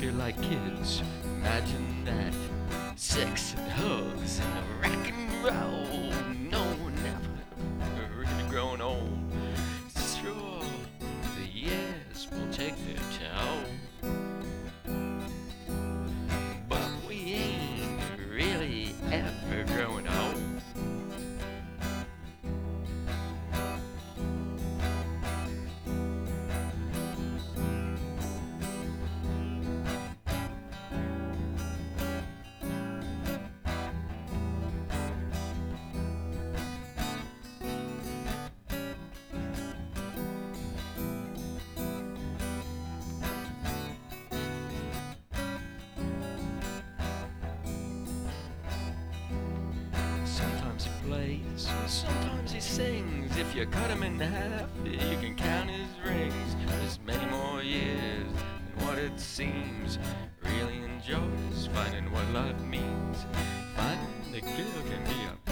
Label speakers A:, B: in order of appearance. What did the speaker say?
A: feel like kids. Imagine that. Sex and hugs and rock and roll. No one ever really growing old. Sure, the years will take their toll, but we ain't really ever growing old. Sometimes he plays, and sometimes he sings. If you cut him in half, you can count his rings. There's many more years than what it seems. Really enjoys finding what life means. Finding the girl can be a